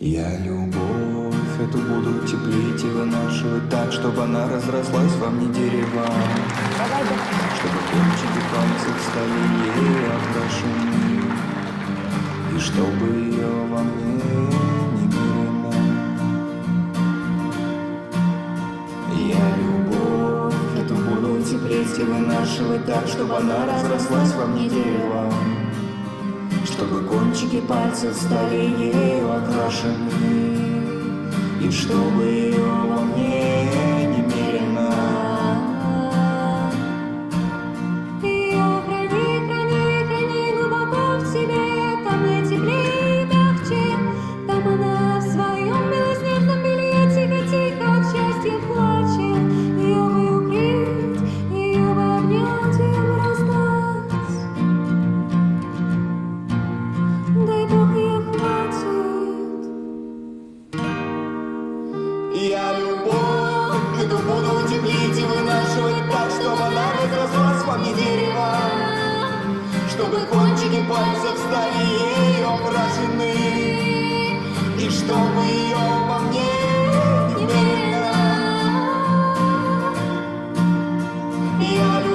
Я любовь эту буду теплить и вынашивать так, чтобы она разрослась во мне дерева, чтобы кончики пальцев стали ею окрашены, и чтобы ее во мне немерено. Я любовь эту буду теплить и вынашивать так, чтобы она разрослась во мне дерева, чтобы кончики пальцев стали ею окрашены, и чтобы ее во мне немерено. Ее храни, храни, храни глубоко в себе, там и теплее, и мягче, там она в своем белоснежном белье тихо-тихо от счастья плачет. Ее бы укрыть, ее бы обнять, ее бы раздать. Дай Бог, ее хватит. Я любовь эту буду теплить и вынашивать так, чтобы она разрослась во мне дерево, чтобы кончики пальцев стали ею окрашены, и чтобы ее во мне немерено. Я